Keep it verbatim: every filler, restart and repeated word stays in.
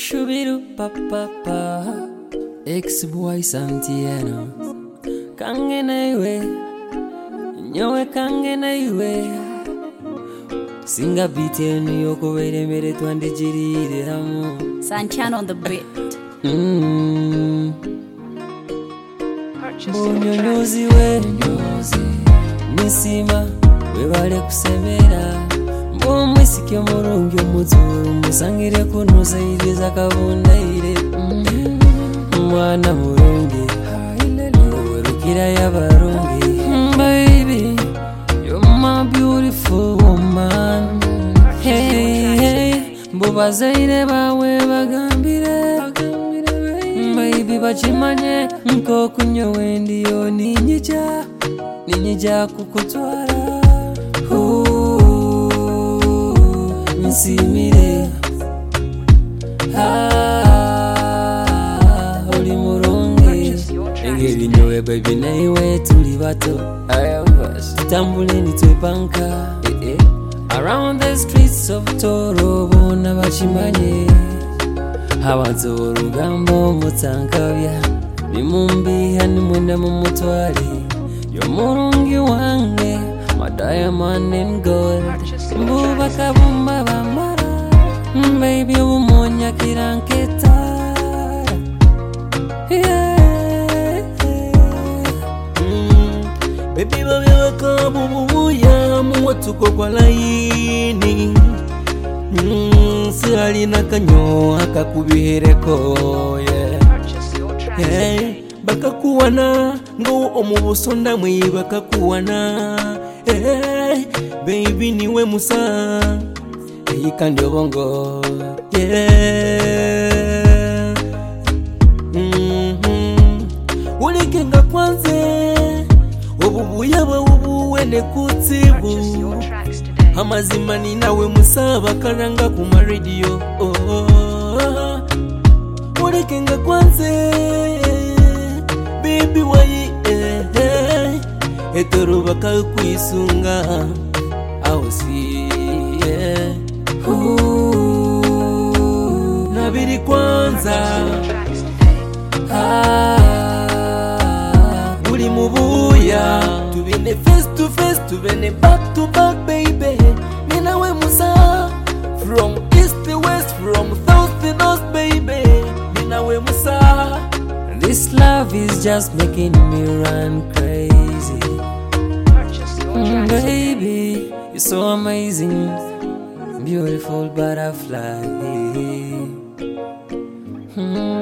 Shubiru papa pa ex-boy Santiano kange na iwe nyowe kange na iwe singa biteni yoko wele mere twande jirire ramu Santiano on the beat. mm. Bonyonyozi we nyozi nisima we bale kusemera Mwisike murungi umuzuru musangire kunuza iriza kabundaire Mwana murungi werukira yabarungi Baby, you're my beautiful woman Hey, hey, mbubazaire bawe bagambire Baby, bachimanye nko kunyowe ndiyo ninyija Ninyija kukutwara Nsimire Ah, Oli murungi Engeri nyowe baby na iwe tuli bato Tutambule nitwepanka eh, eh. Around the streets of Toro bona bachimanye Habanza urugambo mutankabya Nimumbiha nimwenda mumutwari Yo murungi wange My diamond and gold Mbuba kabumba bambara Baby umunya kiranketa Yeah mm. Baby babi wakabubuya Mwatuko kwa laini mm. Sihali na kanyo Hakakubihereko Yeah Hey Bakakuwana Ngo omubusonda mwe bakakuwana Hey, baby niwe musa Hey, kandi obongo Yeah mm-hmm. Ulikenga kwanze Obubuya bawubuwe nekutibu Amazima ni nawe musa Bakaranga kuma radio oh, oh, oh. Ulikenga kwanze Baby wayi eh, eh. Etoro baka kwisunga Awasi yeah. Nabiri kwanza ah, Uri mubuya Tubine face to face Tubine back to back baby Ninawe musa From east to west From south to north baby Ninawe musa This love is just making me run crazy mm, Baby, you're so amazing Beautiful butterfly mm.